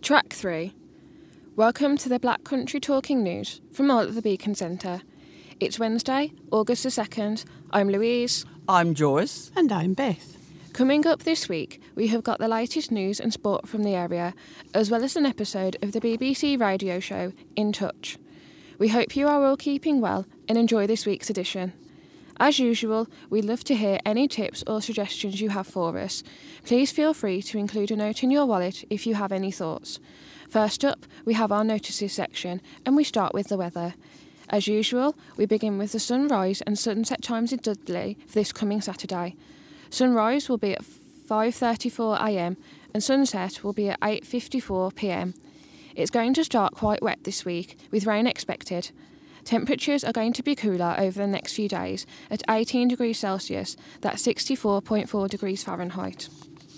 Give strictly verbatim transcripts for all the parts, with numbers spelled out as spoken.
Track three. Welcome to the Black Country Talking News from all at the Beacon Centre. It's Wednesday, August the second. I'm Louise. I'm Joyce. And I'm Beth. Coming up this week, we have got the latest news and sport from the area, as well as an episode of the B B C radio show In Touch. We hope you are all keeping well and enjoy this week's edition. As usual, we'd love to hear any tips or suggestions you have for us. Please feel free to include a note in your wallet if you have any thoughts. First up, we have our notices section, and we start with the weather. As usual, we begin with the sunrise and sunset times in Dudley for this coming Saturday. Sunrise will be at five thirty-four a m and sunset will be at eight fifty-four p m. It's going to start quite wet this week, with rain expected. Temperatures are going to be cooler over the next few days at eighteen degrees Celsius, that's sixty-four point four degrees Fahrenheit.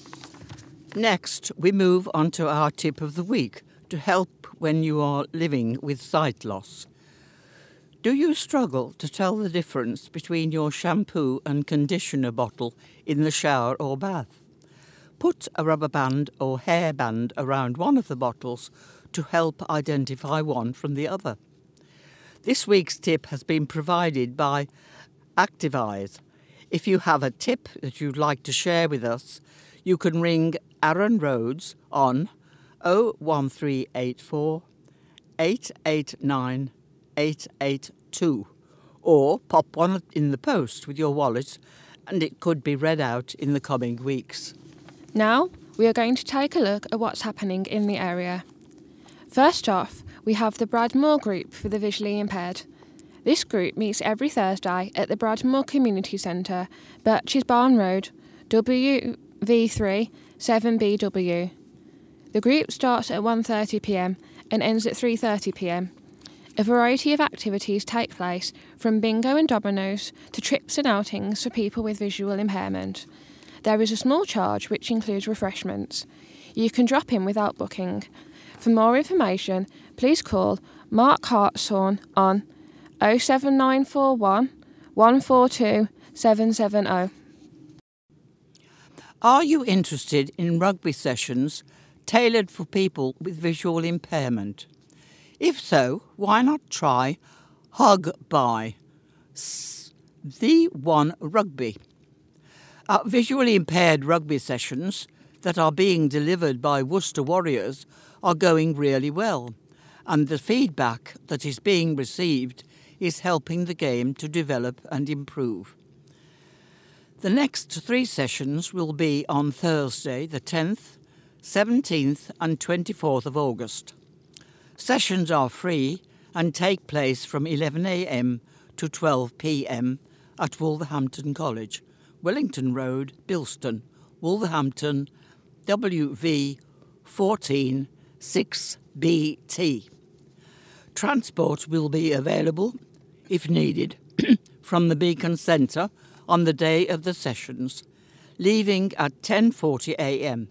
Next, we move on to our tip of the week to help when you are living with sight loss. Do you struggle to tell the difference between your shampoo and conditioner bottle in the shower or bath? Put a rubber band or hair band around one of the bottles to help identify one from the other. This week's tip has been provided by Activise. If you have a tip that you'd like to share with us, you can ring Aaron Rhodes on oh one three eight four, eight eight nine, eight eight two or pop one in the post with your wallet and it could be read out in the coming weeks. Now, we are going to take a look at what's happening in the area. First off, we have the Bradmore Group for the Visually Impaired. This group meets every Thursday at the Bradmore Community Centre, Birches Barn Road, W V three seven B W. The group starts at one thirty p m and ends at three thirty p m. A variety of activities take place, from bingo and dominoes to trips and outings for people with visual impairment. There is a small charge which includes refreshments. You can drop in without booking. For more information, please call Mark Hartshorn on oh seven nine four one, one four two, seven seven oh. Are you interested in rugby sessions tailored for people with visual impairment? If so, why not try Hug By The One Rugby? Our visually impaired rugby sessions that are being delivered by Worcester Warriors are going really well, and the feedback that is being received is helping the game to develop and improve. The next three sessions will be on Thursday the tenth, seventeenth and twenty-fourth of August. Sessions are free and take place from eleven a m to twelve p m at Wolverhampton College, Wellington Road, Bilston, Wolverhampton, W V fourteen six B T. Transport will be available, if needed, from the Beacon Centre on the day of the sessions, leaving at ten forty a m.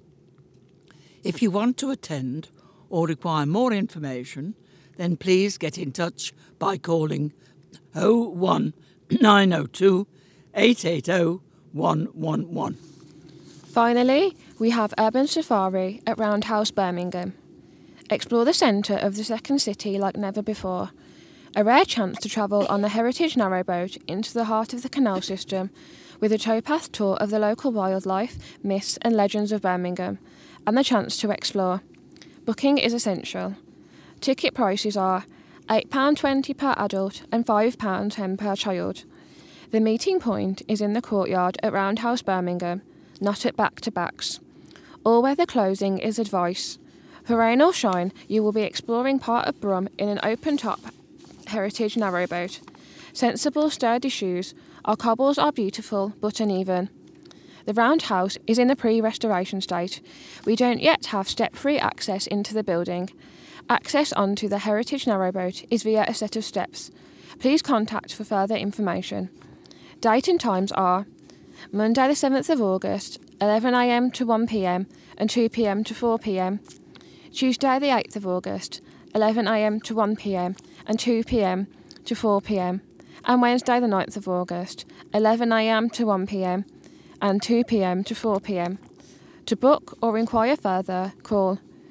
If you want to attend or require more information, then please get in touch by calling oh one nine oh two, eight eight oh, one one one. Finally, we have Urban Safari at Roundhouse Birmingham. Explore the centre of the second city like never before. A rare chance to travel on the Heritage Narrowboat into the heart of the canal system, with a towpath tour of the local wildlife, myths and legends of Birmingham, and the chance to explore. Booking is essential. Ticket prices are eight pounds twenty per adult and five pounds ten per child. The meeting point is in the courtyard at Roundhouse Birmingham, not at back-to-backs. All-weather clothing is advice. For rain or shine, you will be exploring part of Brum in an open-top heritage narrowboat. Sensible, sturdy shoes. Our cobbles are beautiful but uneven. The roundhouse is in a pre-restoration state. We don't yet have step-free access into the building. Access onto the heritage narrowboat is via a set of steps. Please contact for further information. Date and times are Monday the seventh of August, eleven a m to one p m and two p m to four p m. Tuesday the eighth of August, eleven a m to one p m and two p m to four p m. And Wednesday the ninth of August, eleven a m to one p m and two p m to four p m. To book or inquire further, call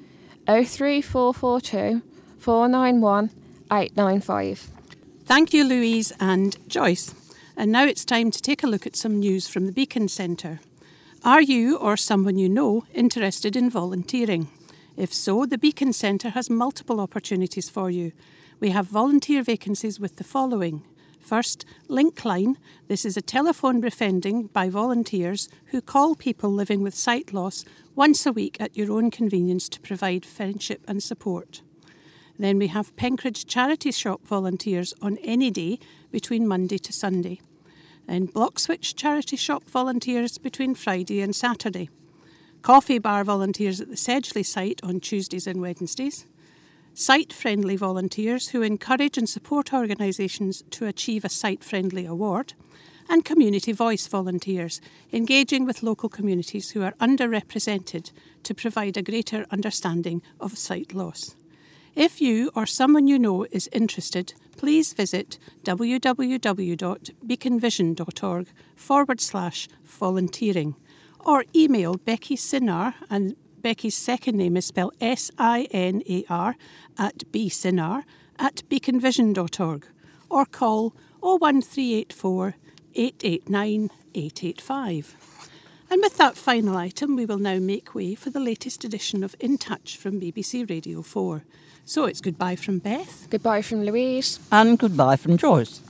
oh three four four two, four nine one, eight nine five. Thank you, Louise and Joyce. And now it's time to take a look at some news from the Beacon Centre. Are you or someone you know interested in volunteering? If so, the Beacon Centre has multiple opportunities for you. We have volunteer vacancies with the following. First, Linkline. This is a telephone befriending by volunteers who call people living with sight loss once a week at your own convenience to provide friendship and support. Then we have Penkridge Charity Shop volunteers on any day between Monday to Sunday. Then Blockswitch Charity Shop volunteers between Friday and Saturday. Coffee bar volunteers at the Sedgley site on Tuesdays and Wednesdays. Sight-friendly volunteers who encourage and support organisations to achieve a sight-friendly award. And community voice volunteers, engaging with local communities who are underrepresented to provide a greater understanding of sight loss. If you or someone you know is interested, please visit www.beaconvision.org forward slash volunteering or email Becky Sinar, and Becky's second name is spelled S I N A R, at bsinar at beaconvision.org, or call oh one three eight four, eight eight nine, eight eight five. And with that final item, we will now make way for the latest edition of In Touch from B B C Radio four. So it's goodbye from Beth. Goodbye from Louise. And goodbye from Joyce.